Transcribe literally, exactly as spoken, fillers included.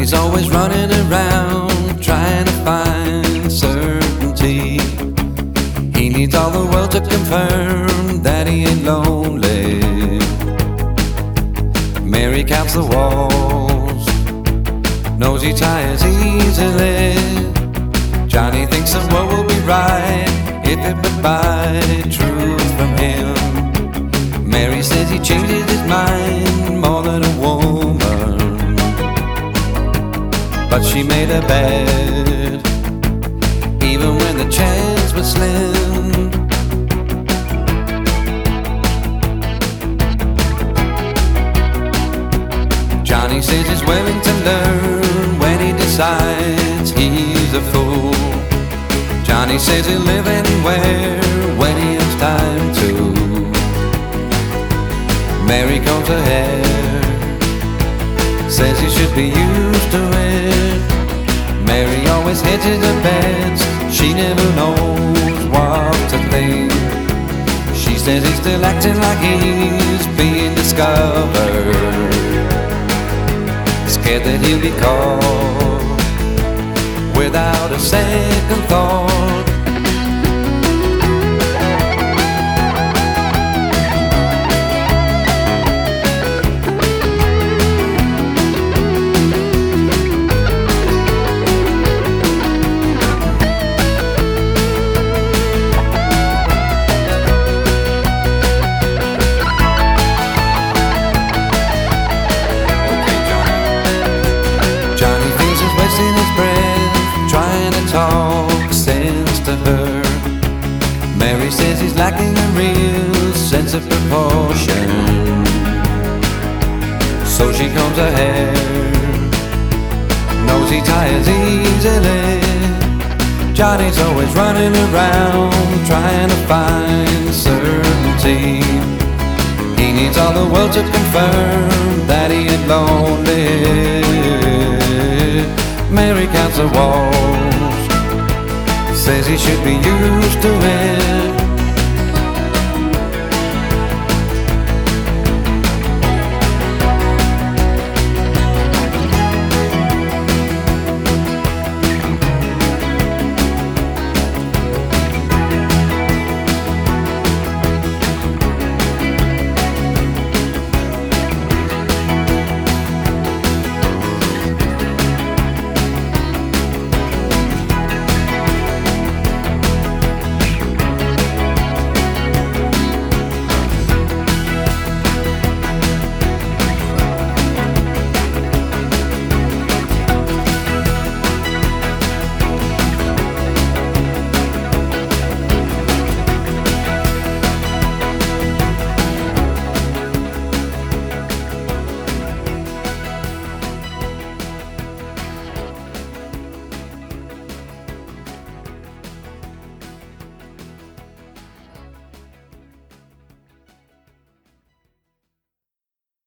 Johnny's always running around trying to find certainty. He needs all the world to confirm that he ain't lonely. Mary counts the walls, knows he tires easily. Johnny thinks the world will be right if it would buy truth from him. Mary says he changes his mind more than a woman, but she made a bet even when the chance was slim. Johnny says he's willing to learn when he decides he's a fool. Johnny says he'll live anywhere when he has time to. Mary combs her hair, says he should be used to it. Mary always hedges her bets, she never knows what to think. She says he's still acting like he's being discovered, scared that he'll be caught without a second thought. Wasting his breath, trying to talk sense to her. Mary says he's lacking a real sense of proportion, so she combs her hair, knows he tires easily. Johnny's always running around trying to find certainty. He needs all the world to confirm that he ain't lonely. Mary counts the walls, says he should be used to it.